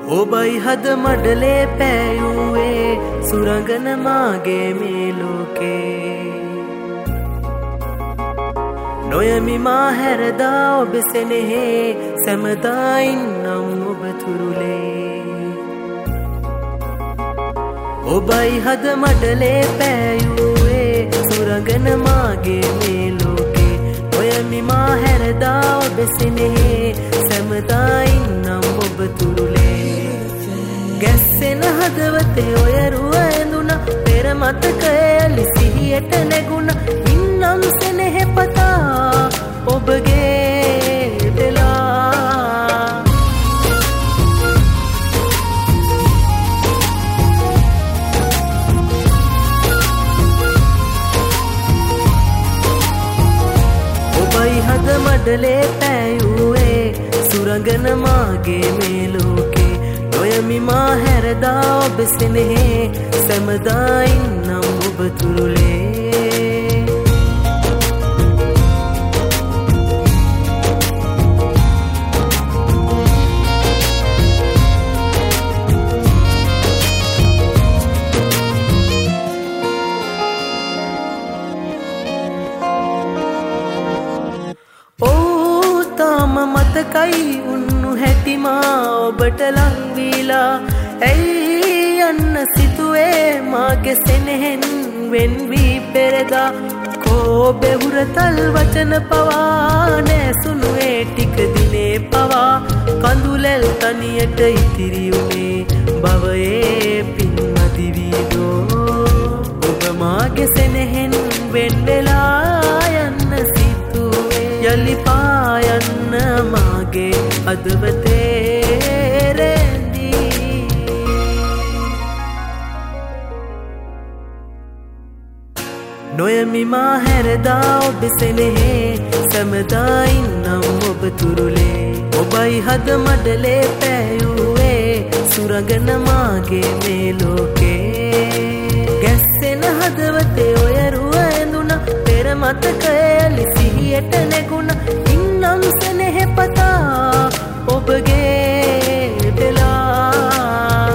ඔබයි හද මඩලේ පෑයුවේ සුරඟන මාගේ මේ ලෝකේ නොයමි මා හැරදා ඔබ සෙනෙහේ සැමදා ඉන්නම් ඔබ තුරුලේ ඔබයි හද මඩලේ පෑයුවේ සුරඟන මාගේ මේ ලෝකේ නොයමි මා හැරදා ඔබ සෙනෙහේ සැමදා ඉන්නම් ඔබ තුරුලේ ගැස්සෙන හදවතේ ඔය රුව ඇඳුන පෙර මතකයලි සිහියට නැගුණ ඉන්නම් සෙනෙහෙ පතා ඔබගේ වෙලා ඔබයි හද මඩලේ පෑයුවේ සුරඟන මාගේ මේ ලෝකේ නොයමි මා හැරදා ඔබ සෙනෙහේ සැමදා ඉන්නම් ඔබ තුරුලේ මතකයි උන්නු හැටිමා ඔබට ලංවීලා ඇයි යන්න සිතුවේ මාගේ සෙනෙහෙන් වෙන්වී පෙරදා කෝ බෙහුරතල් වචන පවා නෑසුනුවේ ටික දිනේ පවා කඳුලැල් තනියට ඉතිරි වුණේ භවයේ පින්මදිවීදෝ ඔබ මාගේ සෙනෙහෙන් වෙන් වෙලා යන්න සිතුවේ යලි පායන්න මාගේ හදවතේ රැඳී නොයමි මා හැරදා ඔබ සෙනෙහේ සැමදා ඉන්නම් ඔබ තුරුලේ ඔබයි හද මඩලේ පෑයුවේ සුරඟන මාගේ මේ ලෝකේ ගැස්සෙන හදවතේ ඔය රුව ඇඳුන පෙර මතකයලි සිහියට නැගුණ ඉන්නම් සෙනෙහෙ පතා ඔබගේ වෙලා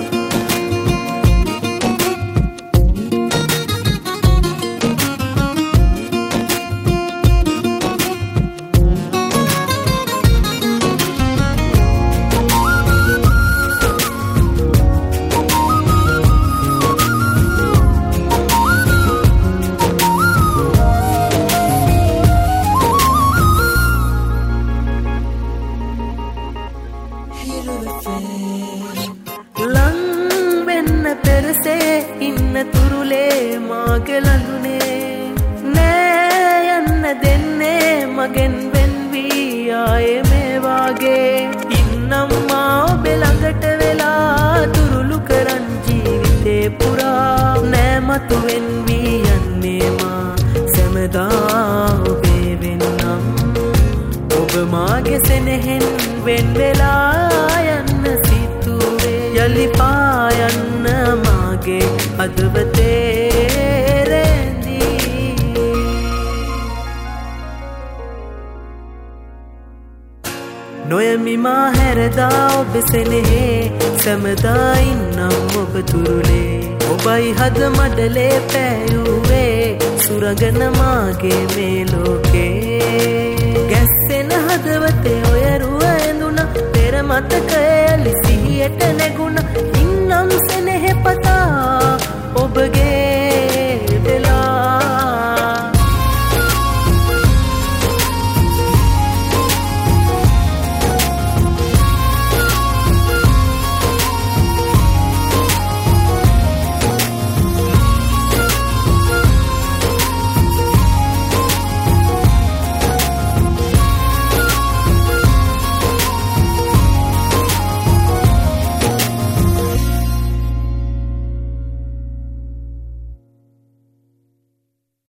පෙරසේ ඉන්න තුරුලේ මාගේ ළඟුනේ නෑ යන්න දෙන්නේ මගෙන් වෙන්වී ආයේ මේ වාගේ ඉන්නම් මා ඔබ ළඟට වෙලා තුරුළු කරන් ජීවිතේ පුරා නෑ මතු වෙන්වී යන්නේ මා සැමදා ඔබේ වෙන්නම් ඔබ මාගේ සෙනෙහෙන් වෙන් වෙලා යන්න සිතුවේ යලි පායන්න මාගේ හදවතේ රැඳී නොයමි මා හැරදා ඔබ සෙනෙහේ සැමදා ඉන්නම් ඔබ තුරුලේ ඔබයි හද මඩලේ පෑයුවේ සුරඟන මාගේ මේ ලෝකේ ගැස්සෙන හදවතේ ඔය රුව ඇඳුන පෙර මතකයලි